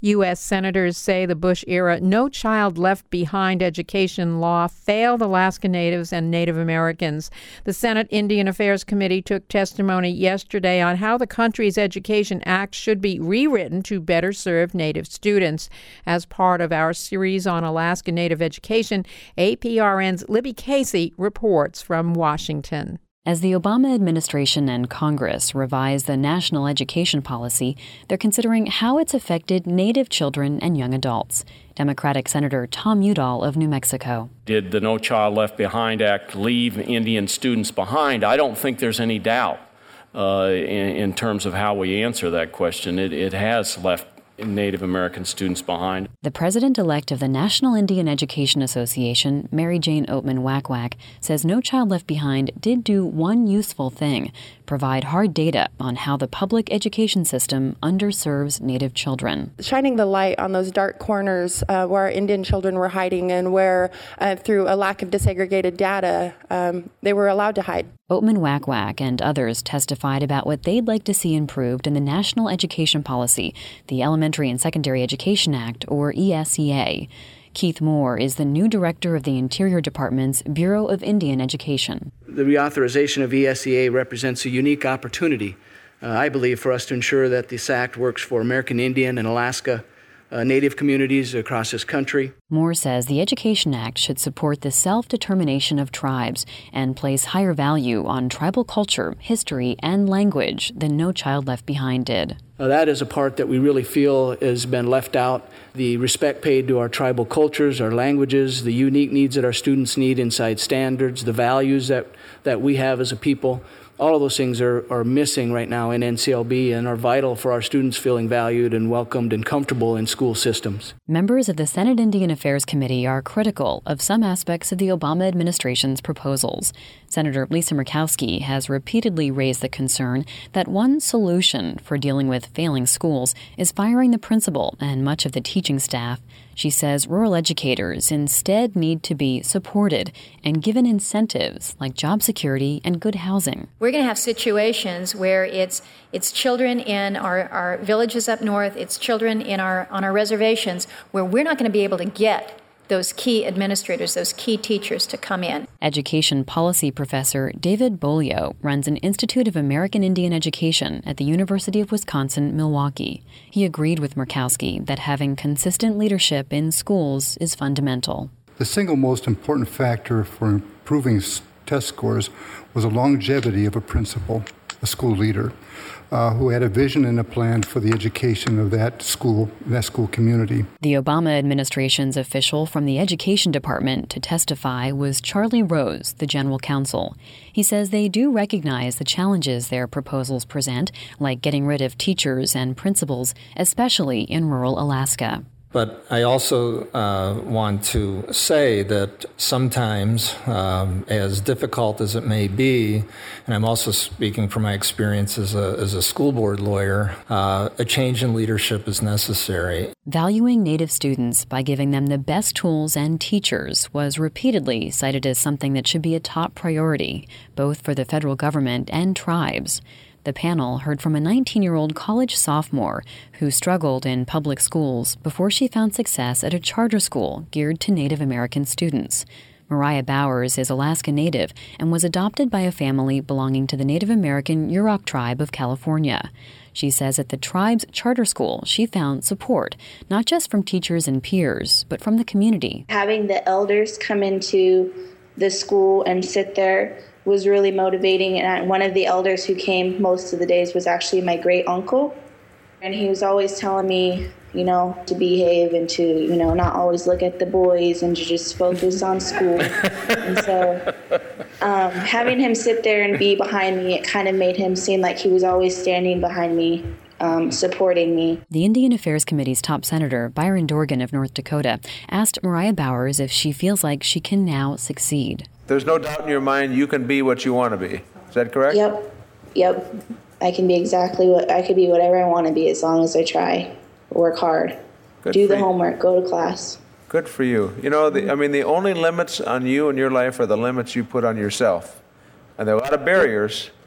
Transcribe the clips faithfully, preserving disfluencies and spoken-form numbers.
U S senators say the Bush-era No Child Left Behind education law failed Alaska Natives and Native Americans. The Senate Indian Affairs Committee took testimony yesterday on how the country's Education Act should be rewritten to better serve Native students. As part of our series on Alaska Native education, A P R N's Libby Casey reports from Washington. As the Obama administration and Congress revise the national education policy, they're considering how it's affected Native children and young adults. Democratic Senator Tom Udall of New Mexico. Did the No Child Left Behind Act leave Indian students behind? I don't think there's any doubt uh, in, in terms of how we answer that question. It, it has left Native American students behind. The president-elect of the National Indian Education Association, Mary Jane Oatman Wack-Wack, says No Child Left Behind did do one useful thing: provide hard data on how the public education system underserves Native children. Shining the light on those dark corners uh, where our Indian children were hiding and where, uh, through a lack of disaggregated data, um, they were allowed to hide. Oatman Wack-Wack and others testified about what they'd like to see improved in the National Education Policy, the Elementary and Secondary Education Act, or E S E A. Keith Moore is the new director of the Interior Department's Bureau of Indian Education. The reauthorization of E S E A represents a unique opportunity, uh, I believe, for us to ensure that this act works for American Indian and Alaska Uh, Native communities across this country. Moore says the Education Act should support the self-determination of tribes and place higher value on tribal culture, history, and language than No Child Left Behind did. Uh, that is a part that we really feel has been left out. The respect paid to our tribal cultures, our languages, the unique needs that our students need inside standards, the values that, that we have as a people. All of those things are, are missing right now in N C L B and are vital for our students feeling valued and welcomed and comfortable in school systems. Members of the Senate Indian Affairs Committee are critical of some aspects of the Obama administration's proposals. Senator Lisa Murkowski has repeatedly raised the concern that one solution for dealing with failing schools is firing the principal and much of the teaching staff. She says rural educators instead need to be supported and given incentives like job security and good housing. We're going to have situations where it's it's children in our, our villages up north, it's children in our on our reservations where we're not going to be able to get those key administrators, those key teachers to come in. Education policy professor David Bolio runs an Institute of American Indian Education at the University of Wisconsin-Milwaukee. He agreed with Murkowski that having consistent leadership in schools is fundamental. The single most important factor for improving test scores was the longevity of a principal, a school leader, uh, who had a vision and a plan for the education of that school, that school community. The Obama administration's official from the Education Department to testify was Charlie Rose, the general counsel. He says they do recognize the challenges their proposals present, like getting rid of teachers and principals, especially in rural Alaska. But I also uh, want to say that sometimes, um, as difficult as it may be, and I'm also speaking from my experience as a, as a school board lawyer, uh, a change in leadership is necessary. Valuing Native students by giving them the best tools and teachers was repeatedly cited as something that should be a top priority, both for the federal government and tribes. The panel heard from a nineteen-year-old college sophomore who struggled in public schools before she found success at a charter school geared to Native American students. Mariah Bowers is Alaska Native and was adopted by a family belonging to the Native American Yurok tribe of California. She says at the tribe's charter school, she found support, not just from teachers and peers, but from the community. Having the elders come into the school and sit there was really motivating. And one of the elders who came most of the days was actually my great uncle. And he was always telling me, you know, to behave and to, you know, not always look at the boys and to just focus on school. And so um, having him sit there and be behind me, it kind of made him seem like he was always standing behind me, um, supporting me. The Indian Affairs Committee's top senator, Byron Dorgan of North Dakota, asked Mariah Bowers if she feels like she can now succeed. There's no doubt in your mind you can be what you want to be. Is that correct? Yep. Yep. I can be exactly what I could be whatever I want to be as long as I try, work hard, Good do the you. homework, go to class. Good for you. You know, the, I mean, the only limits on you and your life are the limits you put on yourself. And there are a lot of barriers,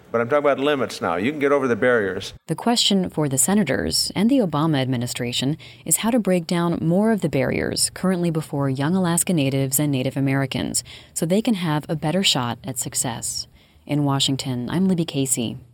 But I'm talking about limits now. You can get over the barriers. The question for the senators and the Obama administration is how to break down more of the barriers currently before young Alaska Natives and Native Americans so they can have a better shot at success. In Washington, I'm Libby Casey.